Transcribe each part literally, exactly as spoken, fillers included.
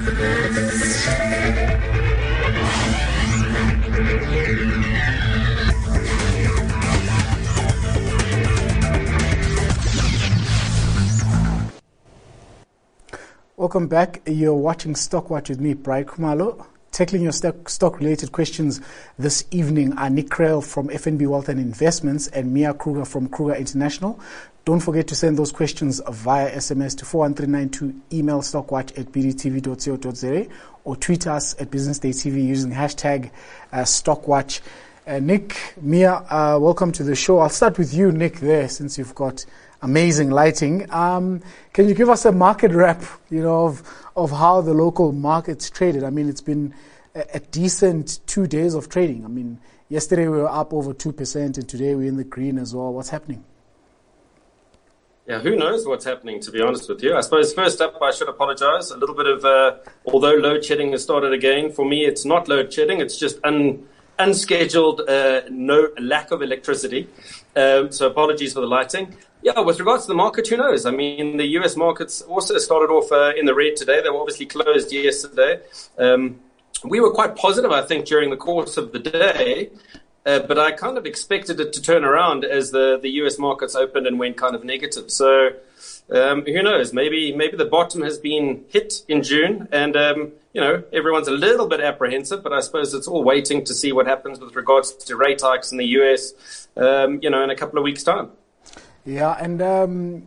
Welcome back. You're watching Stockwatch with me, Brian Khumalo. Tackling your stock, stock-related questions this evening are Nick Krell from F N B Wealth and Investments and Mia Kruger from Kruger International. Don't forget to send those questions via S M S to four one three nine two, email stockwatch at b d t v dot co dot za or tweet us at Business Day T V using hashtag uh, Stockwatch. Uh, Nick, Mia, uh, welcome to the show. I'll start with you, Nick, there, since you've got amazing lighting. Um, can you give us a market wrap, you know, of, of how the local market's traded? I mean, it's been a, a decent two days of trading. I mean, yesterday we were up over two percent and today we're in the green as well. What's happening? Yeah, who knows what's happening, to be honest with you. I suppose first up, I should apologize. A little bit of, uh, although load shedding has started again, for me, it's not load shedding. It's just un, unscheduled, uh, no lack of electricity. Um, so apologies for the lighting. Yeah, with regards to the market, who knows? I mean, the U S markets also started off uh, in the red today. They were obviously closed yesterday. Um, we were quite positive, I think, during the course of the day. Uh, but I kind of expected it to turn around as the, the U S markets opened and went kind of negative. So um, who knows? Maybe maybe the bottom has been hit in June and, um, you know, everyone's a little bit apprehensive, but I suppose it's all waiting to see what happens with regards to rate hikes in the U S, um, you know, in a couple of weeks' time. Yeah, and um,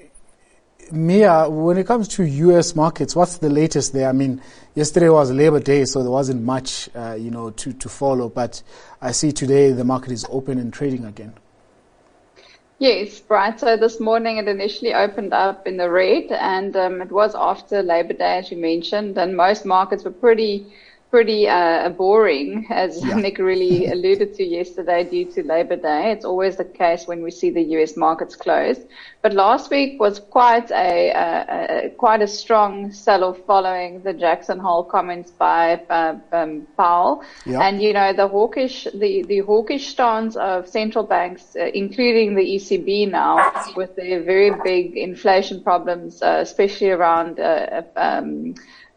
Mia, when it comes to U S markets, what's the latest there? I mean, yesterday was Labor Day, so there wasn't much, uh, you know, to, to follow. But I see today the market is open and trading again. Yes, right. So this morning it initially opened up in the red, and um, it was after Labor Day, as you mentioned, and most markets were pretty pretty uh, boring, as yeah. Nick really alluded to yesterday, due to Labor Day. It's always the case when we see the U S markets closed. But last week was quite a, a, a quite a strong sell-off following the Jackson Hole comments by uh, um, Powell. Yeah. And you know the hawkish the the hawkish stance of central banks, uh, including the E C B now, with their very big inflation problems, uh, especially around uh, um,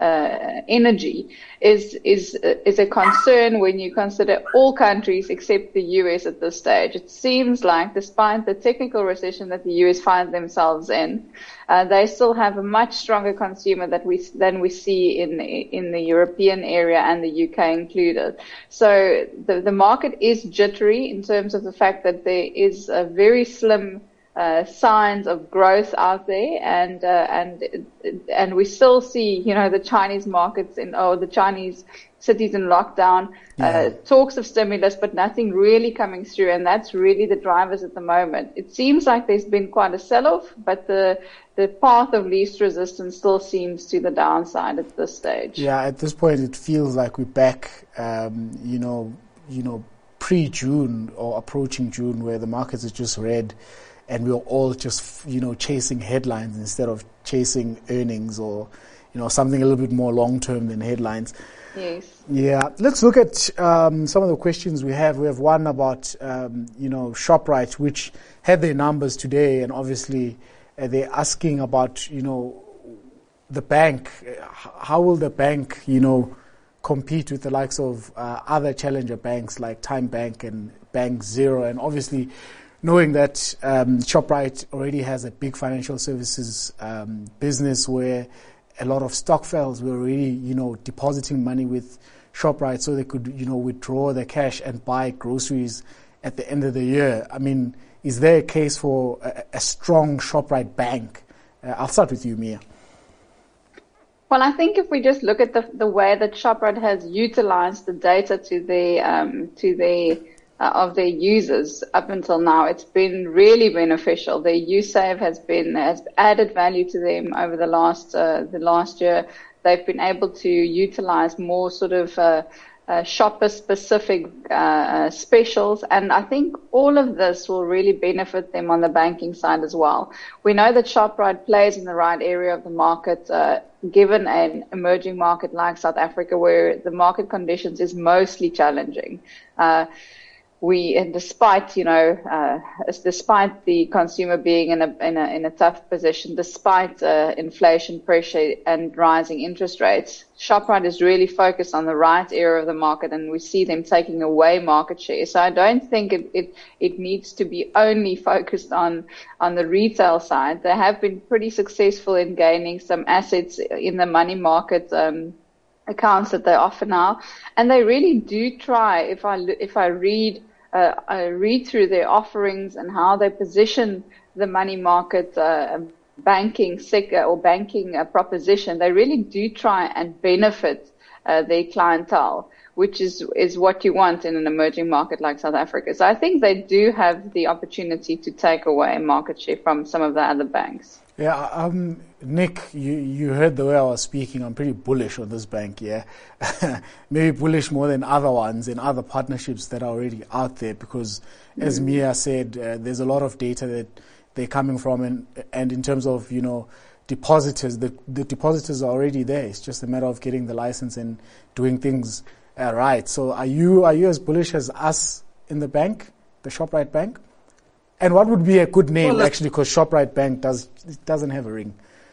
Uh, energy is is is a concern when you consider all countries except the U S at this stage. It seems like, despite the technical recession that the U S finds themselves in, uh, they still have a much stronger consumer that we than we see in in the European area and the U K included. So the the market is jittery in terms of the fact that there is a very slim Uh, signs of growth out there, and uh, and and we still see, you know, the Chinese markets in or the Chinese cities in lockdown. Yeah. Uh, talks of stimulus, but nothing really coming through, and that's really the drivers at the moment. It seems like there's been quite a sell-off, but the the path of least resistance still seems to the downside at this stage. Yeah, at this point, it feels like we're back, um, you know, you know, pre-June or approaching June, where the markets are just red. And we're all just, you know, chasing headlines instead of chasing earnings or, you know, something a little bit more long-term than headlines. Yes. Yeah. Let's look at um, some of the questions we have. We have one about, um, you know, ShopRite, which had their numbers today, and obviously uh, they're asking about, you know, the bank. How will the bank, you know, compete with the likes of uh, other challenger banks like Time Bank and Bank Zero? And obviously, knowing that um, ShopRite already has a big financial services um, business where a lot of Stokvels were already, you know, depositing money with ShopRite so they could, you know, withdraw their cash and buy groceries at the end of the year. I mean, is there a case for a, a strong ShopRite bank? Uh, I'll start with you, Mia. Well, I think if we just look at the the way that ShopRite has utilized the data to the um, to the Uh, of their users up until now, it's been really beneficial. Their USave has been has added value to them over the last uh, the last year. They've been able to utilize more sort of uh, uh, shopper-specific uh, specials, and I think all of this will really benefit them on the banking side as well. We know that ShopRite plays in the right area of the market, uh, given an emerging market like South Africa, where the market conditions is mostly challenging. Uh, we, and despite, you know, uh, despite the consumer being in a, in a, in a tough position, despite uh, inflation pressure and rising interest rates, Shoprite is really focused on the right area of the market, and we see them taking away market share. So I don't think it, it, it needs to be only focused on, on the retail side. They have been pretty successful in gaining some assets in the money market, um, accounts that they offer now. And they really do try, if I, if I read, Uh, I read through their offerings and how they position the money market uh, banking sector or banking uh, proposition. They really do try and benefit uh, their clientele, which is is what you want in an emerging market like South Africa. So I think they do have the opportunity to take away market share from some of the other banks. Yeah, um, Nick, you, you heard the way I was speaking. I'm pretty bullish on this bank, yeah. Maybe bullish more than other ones and other partnerships that are already out there because, mm. as Mia said, uh, there's a lot of data that they're coming from, and and in terms of, you know, depositors, the, the depositors are already there. It's just a matter of getting the license and doing things uh, right. So are you are you as bullish as us in the bank, the Shoprite Bank? And what would be a good name, well, actually, because Shoprite Bank does it doesn't have a ring.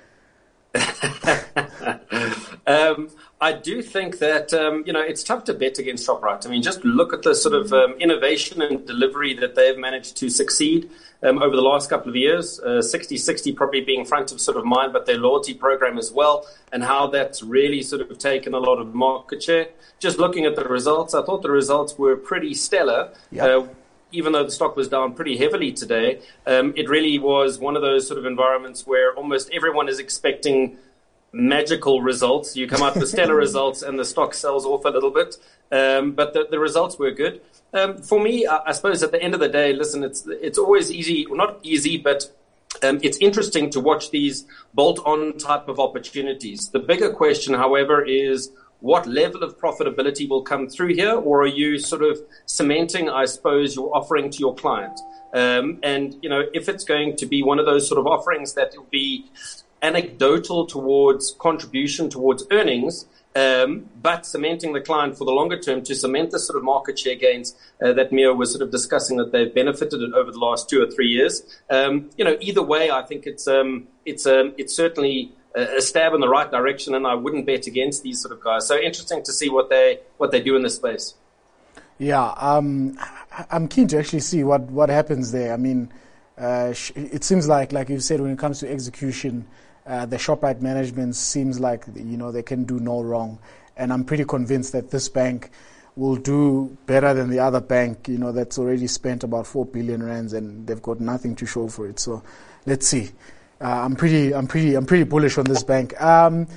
um, I do think that, um, you know, it's tough to bet against Shoprite. I mean, just look at the sort of um, innovation and delivery that they've managed to succeed um, over the last couple of years, uh, sixty sixty probably being front of sort of mind, but their loyalty program as well, and how that's really sort of taken a lot of market share. Just looking at the results, I thought the results were pretty stellar. Yep. Uh, Even though the stock was down pretty heavily today, um, it really was one of those sort of environments where almost everyone is expecting magical results. You come out with stellar results and the stock sells off a little bit. Um, but the, the results were good. Um, for me, I, I suppose at the end of the day, listen, it's it's always easy, well, not easy, but um, it's interesting to watch these bolt-on type of opportunities. The bigger question, however, is what level of profitability will come through here, or are you sort of cementing, I suppose, your offering to your client? Um, and, you know, if it's going to be one of those sort of offerings that will be anecdotal towards contribution towards earnings, um, but cementing the client for the longer term to cement the sort of market share gains uh, that Mia was sort of discussing that they've benefited over the last two or three years. Um, you know, either way, I think it's um, it's um, it's certainly a stab in the right direction, and I wouldn't bet against these sort of guys. So interesting to see what they what they do in this space. Yeah, um, I'm keen to actually see what, what happens there. I mean, uh, it seems like, like you said, when it comes to execution, uh, the Shoprite management seems like, you know, they can do no wrong. And I'm pretty convinced that this bank will do better than the other bank, you know, that's already spent about four billion rands and they've got nothing to show for it. So let's see. Uh, I'm pretty, I'm pretty, I'm pretty bullish on this bank. Um,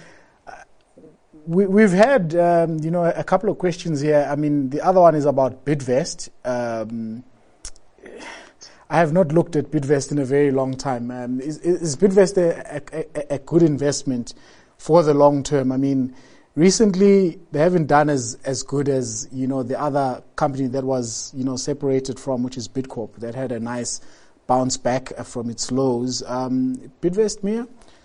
we, we've had, um, you know, a couple of questions here. I mean, the other one is about Bidvest. Um, I have not looked at Bidvest in a very long time. Um, is, is Bidvest a, a, a good investment for the long term? I mean, recently they haven't done as, as good as, you know, the other company that was, you know, separated from, which is Bidcorp, that had a nice bounce back from its lows. Um, Bidvest, Mia?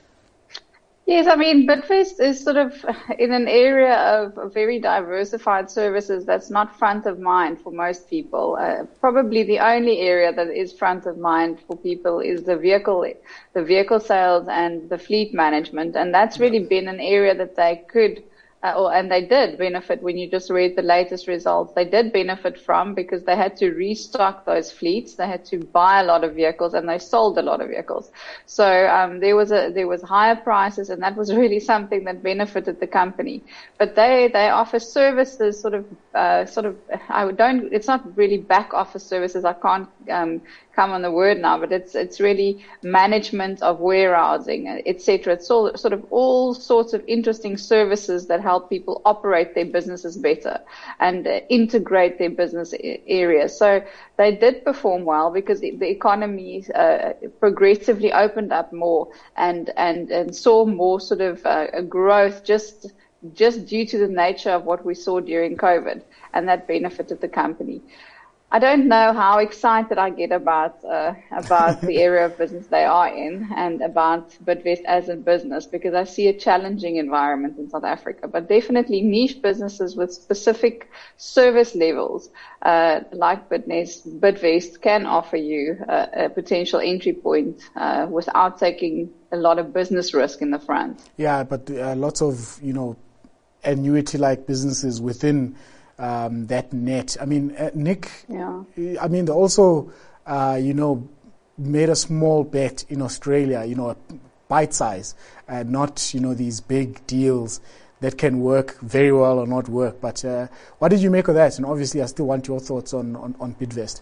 Yes, I mean, Bidvest is sort of in an area of very diversified services that's not front of mind for most people. Uh, probably the only area that is front of mind for people is the vehicle, the vehicle sales and the fleet management, and that's really been an area that they could. Uh, or, and they did benefit when you just read the latest results. They did benefit from because they had to restock those fleets. They had to buy a lot of vehicles and they sold a lot of vehicles. So um, there was a there was higher prices, and that was really something that benefited the company. But they they offer services, sort of uh, sort of I don't. It's not really back office services. I can't um, come on the word now, but it's it's really management of warehousing, et cetera. It's all sort of all sorts of interesting services that help help people operate their businesses better and uh, integrate their business areas. So they did perform well because the, the economy uh, progressively opened up more and, and, and saw more sort of uh, growth just just due to the nature of what we saw during COVID, and that benefited the company. I don't know how excited I get about uh, about the area of business they are in and about Bidvest as a business, because I see a challenging environment in South Africa. But definitely niche businesses with specific service levels, uh, like Bidvest, Bidvest can offer you a, a potential entry point uh, without taking a lot of business risk in the front. Yeah, but uh, lots of, you know, annuity-like businesses within Um, that net. I mean, uh, Nick, yeah. I mean, they also, uh, you know, made a small bet in Australia, you know, bite size, uh, not, you know, these big deals that can work very well or not work. But uh, what did you make of that? And obviously, I still want your thoughts on, on, on Bidvest.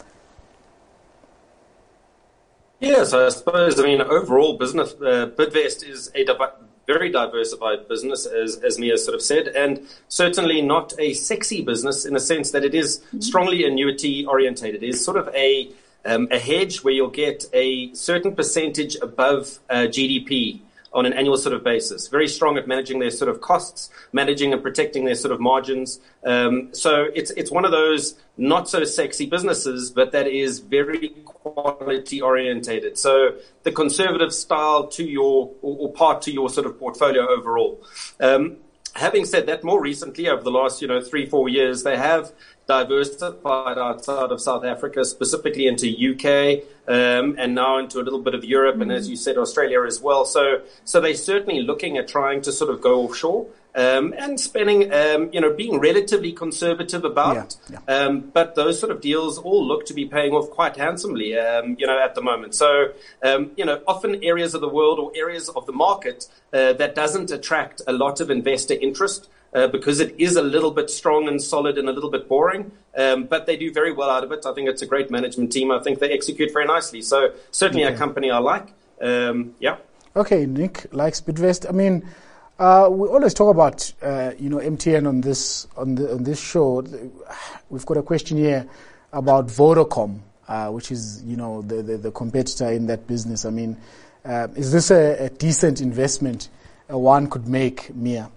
Yes, I suppose, I mean, overall business, uh, Bidvest is a div- very diversified business, as, as Mia sort of said, and certainly not a sexy business in the sense that it is strongly annuity orientated. It is sort of a, um, a hedge where you'll get a certain percentage above uh, G D P on an annual sort of basis. Very strong at managing their sort of costs, managing and protecting their sort of margins. Um, so it's it's one of those not so sexy businesses, but that is very quality orientated. So the conservative style to your, or, or part to your sort of portfolio overall. Um, having said that, more recently, over the last, you know, three, four years, they have diversified outside of South Africa, specifically into U K, um, and now into a little bit of Europe, mm-hmm. and as you said, Australia as well. So, so they're certainly looking at trying to sort of go offshore, um, and spending, um, you know, being relatively conservative about it. Yeah, yeah. Um, but those sort of deals all look to be paying off quite handsomely, um, you know, at the moment. So, um, you know, often areas of the world or areas of the market uh, that doesn't attract a lot of investor interest, Uh, because it is a little bit strong and solid and a little bit boring, um, but they do very well out of it. I think it's a great management team. I think they execute very nicely. So certainly okay. a company I like. Um, yeah. Okay, Nick likes Bidvest. I mean, uh, we always talk about uh, you know M T N on this on the on this show. We've got a question here about Vodacom, uh, which is you know the, the the competitor in that business. I mean, uh, is this a, a decent investment uh, one could make, Mia?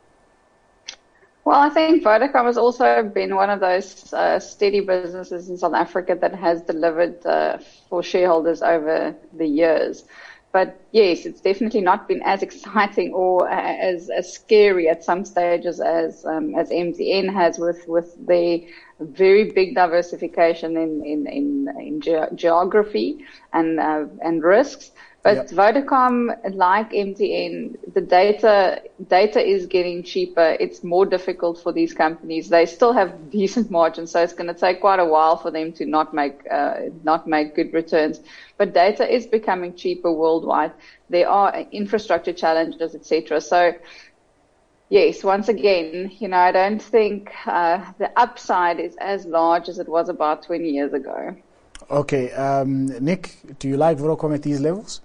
Well, I think Vodacom has also been one of those uh, steady businesses in South Africa that has delivered uh, for shareholders over the years. But yes, it's definitely not been as exciting or as, as scary at some stages as um, as M T N has with with their very big diversification in in in, in ge- geography and uh, and risks. But yep. Vodacom, like M T N, the data data is getting cheaper. It's more difficult for these companies. They still have decent margins, so it's going to take quite a while for them to not make uh, not make good returns. But data is becoming cheaper worldwide. There are infrastructure challenges, et cetera. So, yes, once again, you know, I don't think uh, the upside is as large as it was about twenty years ago. Okay, um, Nick, do you like Vodacom at these levels?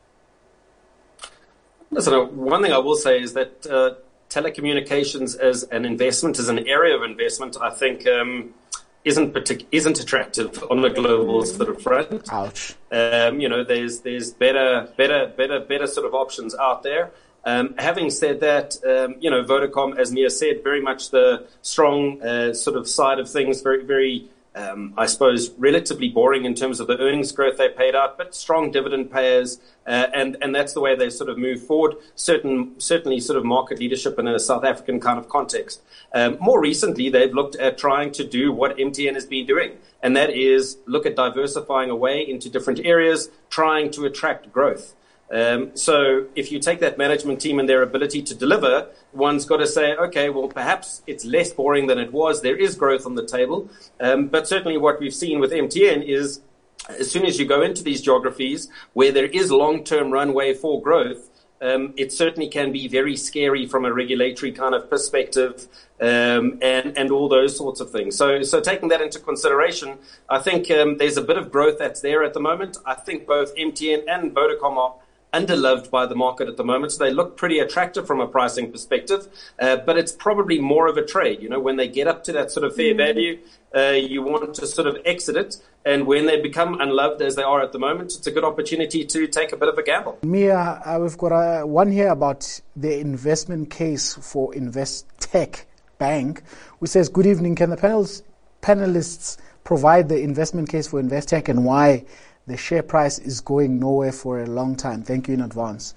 Listen, one thing I will say is that uh, telecommunications as an investment, as an area of investment, I think um, isn't partic- isn't attractive on a global sort of front. Ouch. Um, you know, there's there's better better better better sort of options out there. Um, having said that, um, you know, Vodacom, as Mia said, very much the strong uh, sort of side of things, very very. Um, I suppose relatively boring in terms of the earnings growth they paid out, but strong dividend payers, uh, and and that's the way they sort of move forward. Certain, certainly, sort of market leadership in a South African kind of context. Um, more recently, they've looked at trying to do what M T N has been doing, and that is look at diversifying away into different areas, trying to attract growth. Um, so if you take that management team and their ability to deliver, one's got to say, okay, well, perhaps it's less boring than it was. There is growth on the table. Um, but certainly what we've seen with M T N is as soon as you go into these geographies where there is long-term runway for growth, um, it certainly can be very scary from a regulatory kind of perspective, um, and, and all those sorts of things. So, so taking that into consideration, I think um, there's a bit of growth that's there at the moment. I think both M T N and Vodacom are underloved by the market at the moment. So they look pretty attractive from a pricing perspective, uh, but it's probably more of a trade. You know, when they get up to that sort of fair value, uh, you want to sort of exit it. And when they become unloved as they are at the moment, it's a good opportunity to take a bit of a gamble. Mia, uh, we've got uh, one here about the investment case for Investec Bank, which says, good evening. Can the panels panelists provide the investment case for Investec and why the share price is going nowhere for a long time? Thank you in advance.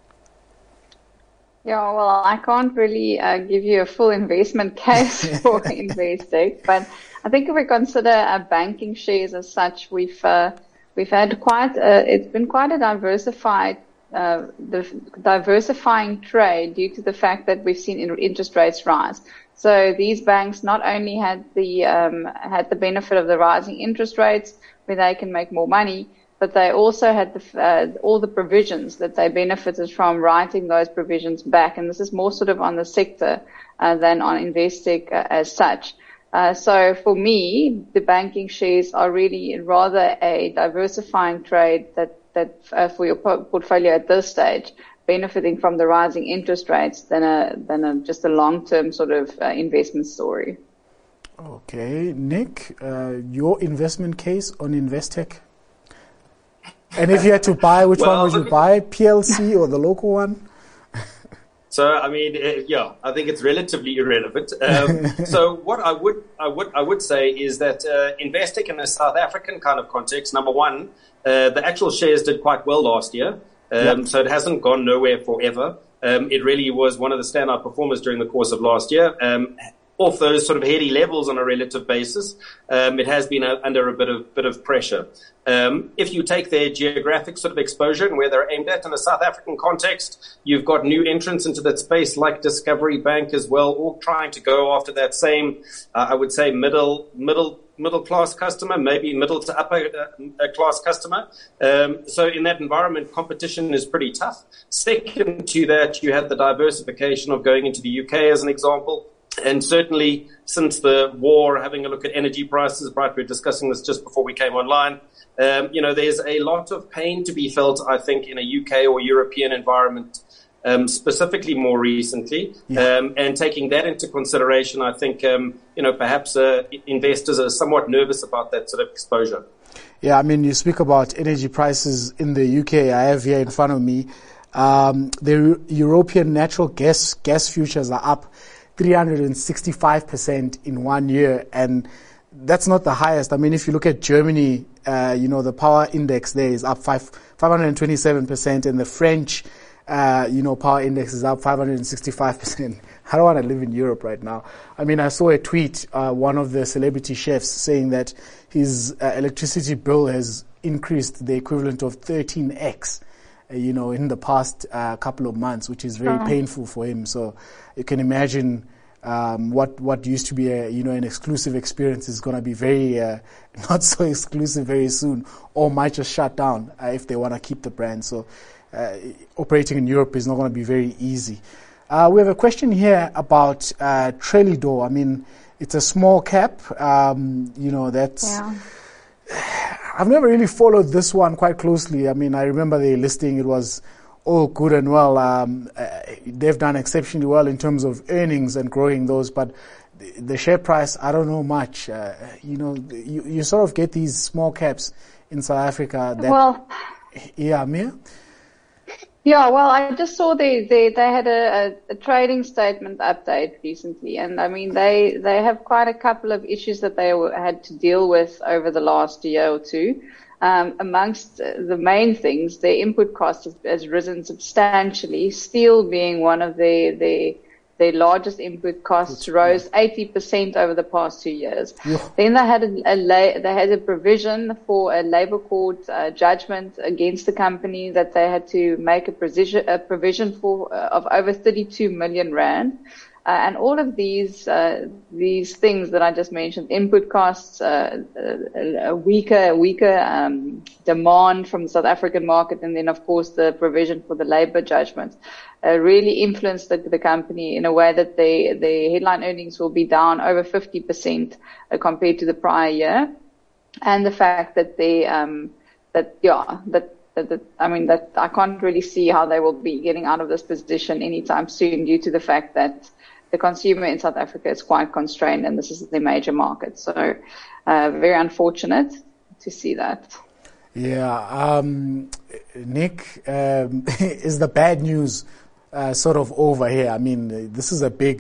Yeah, well, I can't really uh, give you a full investment case for Investec, but I think if we consider uh, banking shares as such, we've uh, we've had quite a, it's been quite a diversified uh, the diversifying trade due to the fact that we've seen interest rates rise. So these banks not only had the um, had the benefit of the rising interest rates, where they can make more money, but they also had the, uh, all the provisions that they benefited from writing those provisions back. And this is more sort of on the sector uh, than on Investec uh, as such. Uh, so for me, the banking shares are really rather a diversifying trade that, that uh, for your portfolio at this stage, benefiting from the rising interest rates than a, than a, just a long-term sort of uh, investment story. Okay. Nick, uh, your investment case on Investec? And if you had to buy, which well, one would you buy? P L C or the local one? So, I mean, uh, yeah, I think it's relatively irrelevant. Um, so, what I would, I would, I would say is that uh, Investec in a South African kind of context, number one, uh, the actual shares did quite well last year, um, yep. so it hasn't gone nowhere forever. Um, it really was one of the standout performers during the course of last year. Um, Off those sort of heady levels on a relative basis, um, it has been a, under a bit of bit of pressure. Um, if you take their geographic sort of exposure and where they're aimed at in a South African context, you've got new entrants into that space like Discovery Bank as well, all trying to go after that same, uh, I would say, middle middle middle class customer, maybe middle to upper uh, class customer. Um, so in that environment, competition is pretty tough. Second to that, you had the diversification of going into the U K as an example. And certainly since the war, having a look at energy prices, right, we were discussing this just before we came online, um, you know, there's a lot of pain to be felt, I think, in a U K or European environment, um, specifically more recently. Yeah. Um, and taking that into consideration, I think, um, you know, perhaps uh, investors are somewhat nervous about that sort of exposure. Yeah, I mean, you speak about energy prices in the U K. I have here in front of me. Um, the European natural gas gas futures are up three hundred sixty-five percent in one year, and that's not the highest. I mean, if you look at Germany, uh, you know, the power index there is up five, five hundred twenty-seven percent, and the French, uh, you know, power index is up five hundred sixty-five percent. I don't want to live in Europe right now. I mean, I saw a tweet, uh, one of the celebrity chefs saying that his uh, electricity bill has increased the equivalent of thirteen x. You know, in the past uh, couple of months, which is very oh. painful for him. So you can imagine um, what what used to be a you know an exclusive experience is going to be very uh, not so exclusive very soon, or might just shut down uh, if they want to keep the brand. So uh, operating in Europe is not going to be very easy. Uh, we have a question here about uh, Trelidor. I mean, it's a small cap. Um, you know, that's. Yeah. I've never really followed this one quite closely. I mean, I remember the listing, it was all good and well. Um, uh, they've done exceptionally well in terms of earnings and growing those, but the, the share price, I don't know much. Uh, you know, you, you sort of get these small caps in South Africa. That, well, yeah, Mia? Yeah, well, I just saw they they, they had a, a, a trading statement update recently, and I mean they they have quite a couple of issues that they were, had to deal with over the last year or two. Um, amongst the main things, their input cost has, has risen substantially. Steel being one of the the their largest input costs rose eighty percent over the past two years. Yeah. Then they had a, a they had a provision for a labor court uh, judgment against the company that they had to make a provision, a provision for uh, of over thirty-two million rand. Uh, and all of these uh, these things that I just mentioned, input costs, uh, a, a weaker weaker um, demand from the South African market, and then of course the provision for the labour judgment, uh, really influenced the, the company in a way that the the headline earnings will be down over fifty percent uh, compared to the prior year, and the fact that they um, that yeah that. That, I mean, that I can't really see how they will be getting out of this position anytime soon, due to the fact that the consumer in South Africa is quite constrained, and this is the major market. So, uh, very unfortunate to see that. Yeah, um, Nick, um, is the bad news uh, sort of over here? I mean, this is a big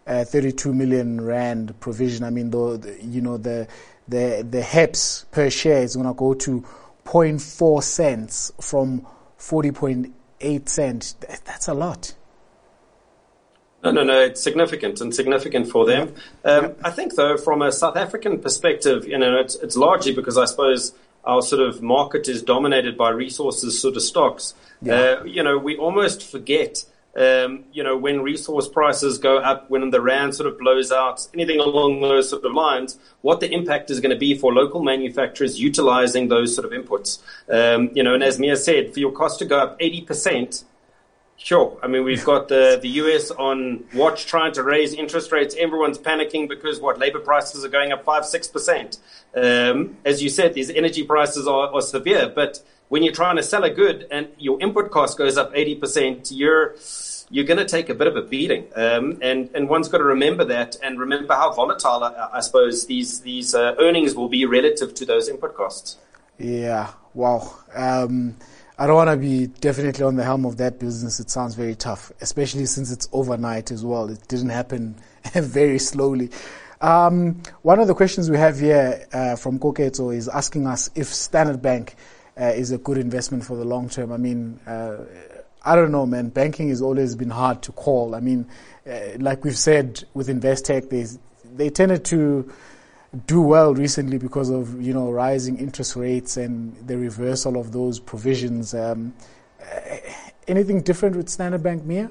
uh, thirty-two million rand provision. I mean, the, the you know the the the H E P S per share is going to go to zero point four cents from forty point eight cents. That's a lot. No, no, no. It's significant and significant for them. Yeah. Um, yeah. I think, though, from a South African perspective, you know, it's, it's largely because I suppose our sort of market is dominated by resources sort of stocks. Yeah. Uh, you know, we almost forget, um, you know, when resource prices go up, when the rand sort of blows out, anything along those sort of lines, what the impact is going to be for local manufacturers utilizing those sort of inputs. Um, you know, and as Mia said, for your cost to go up eighty percent, sure. I mean, we've got the, the U S on watch trying to raise interest rates. Everyone's panicking because what labor prices are going up five, six percent. Um, as you said, these energy prices are, are severe. But when you're trying to sell a good and your input cost goes up eighty percent, you're you're going to take a bit of a beating. Um, and and one's got to remember that and remember how volatile, I, I suppose, these these uh, earnings will be relative to those input costs. Yeah. Wow. Um, I don't want to be definitely on the helm of that business. It sounds very tough, especially since it's overnight as well. It didn't happen very slowly. Um, one of the questions we have here uh, from Koketso is asking us if Standard Bank uh, is a good investment for the long term. I mean, uh, I don't know, man. Banking has always been hard to call. I mean, uh, like we've said with Investec, they they tended to do well recently because of, you know, rising interest rates and the reversal of those provisions. Um, anything different with Standard Bank, Mia?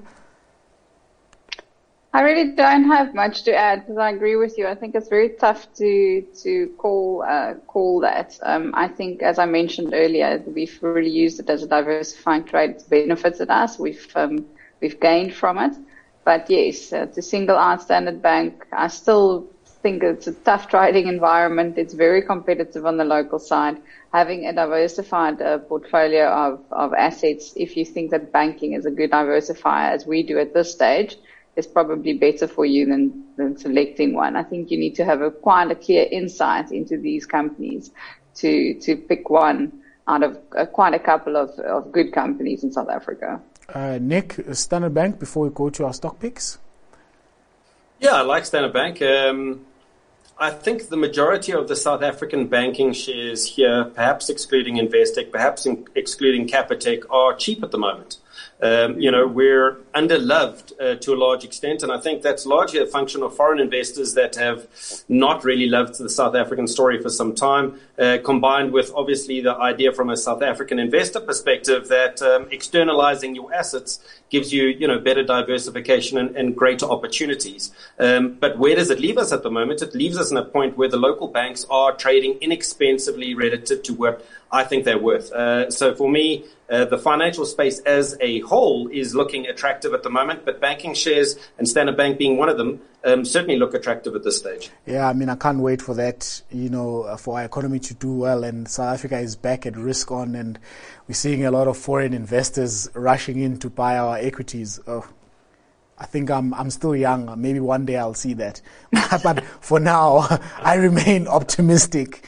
I really don't have much to add because I agree with you. I think it's very tough to to call uh, call that. Um, I think, as I mentioned earlier, we've really used it as a diversifying trade. It's benefited us. We've um, we've gained from it. But yes, uh, to single out Standard Bank, I still think it's a tough trading environment. It's very competitive on the local side. Having a diversified uh, portfolio of, of assets, if you think that banking is a good diversifier, as we do at this stage, is probably better for you than, than selecting one. I think you need to have a quite a clear insight into these companies to to pick one out of uh, quite a couple of, of good companies in South Africa. Uh, Nick, Standard Bank, before we go to our stock picks? Yeah, I like Standard Bank. Um, I think the majority of the South African banking shares here, perhaps excluding Investec, perhaps in, excluding Capitec, are cheap at the moment. Um, you know, we're underloved uh, to a large extent, and I think that's largely a function of foreign investors that have not really loved the South African story for some time, uh, combined with obviously the idea from a South African investor perspective that um, externalizing your assets gives you, you know, better diversification and, and greater opportunities. Um, but where does it leave us at the moment? It leaves us in a point where the local banks are trading inexpensively relative to what I think they're worth. Uh, so for me, uh, the financial space as a whole is looking attractive at the moment, but banking shares, and Standard Bank being one of them, um, certainly look attractive at this stage. Yeah, I mean, I can't wait for that, you know, for our economy to do well, and South Africa is back at risk on, and we're seeing a lot of foreign investors rushing in to buy our equities. Oh, I think I'm I'm still young. Maybe one day I'll see that. But for now, I remain optimistic.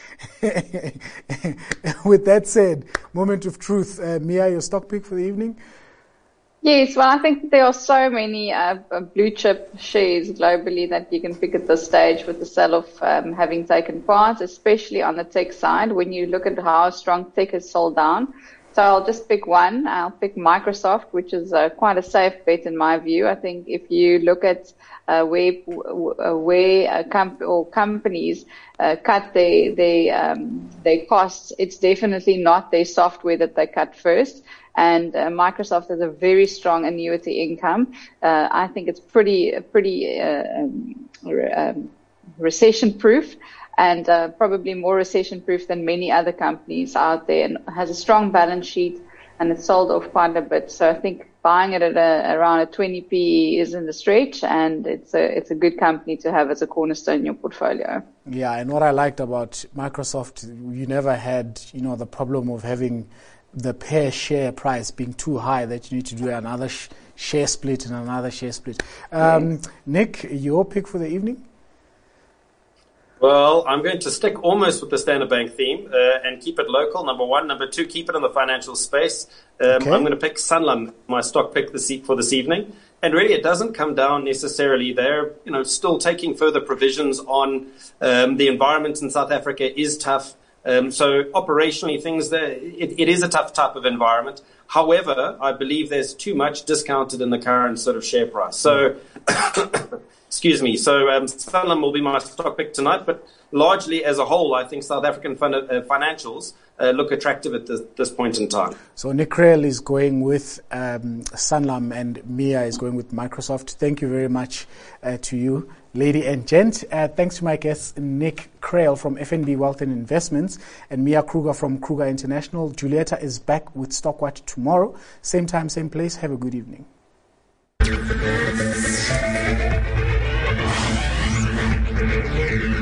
With that said, moment of truth. Uh, Mia, your stock pick for the evening? Yes, well, I think there are so many uh, blue chip shares globally that you can pick at this stage with the sell-off um, having taken part, especially on the tech side. When you look at how strong tech has sold down, so I'll just pick one. I'll pick Microsoft, which is uh, quite a safe bet in my view. I think if you look at uh, where uh, where uh, comp- or companies uh, cut their their um, their costs, it's definitely not their software that they cut first. And uh, Microsoft has a very strong annuity income. Uh, I think it's pretty pretty uh, um, um, recession-proof. And uh, probably more recession-proof than many other companies out there, and has a strong balance sheet, and it's sold off quite a bit. So I think buying it at a, around a twenty P E isn't a stretch, and it's a it's a good company to have as a cornerstone in your portfolio. Yeah, and what I liked about Microsoft, you never had, you know, the problem of having the per share price being too high that you need to do another sh- share split and another share split. Um, yes. Nick, your pick for the evening? Well, I'm going to stick almost with the Standard Bank theme uh, and keep it local, number one. Number two, keep it in the financial space. Um, okay. I'm going to pick Sanlam, my stock pick this e- for this evening. And really, it doesn't come down necessarily. They're, you know, still taking further provisions on um, the environment in South Africa is tough. Um, so operationally, things there, it, it is a tough type of environment. However, I believe there's too much discounted in the current sort of share price. So, excuse me. So um, Sanlam will be my stock pick tonight, but largely as a whole, I think South African fund, uh, financials uh, look attractive at this, this point in time. So Nick Creil is going with um, Sanlam and Mia is going with Microsoft. Thank you very much uh, to you, lady and gent. Uh, thanks to my guests, Nick Creil from F N B Wealth and Investments and Mia Kruger from Kruger International. Julieta is back with Stockwatch tomorrow. Same time, same place. Have a good evening. Thank you.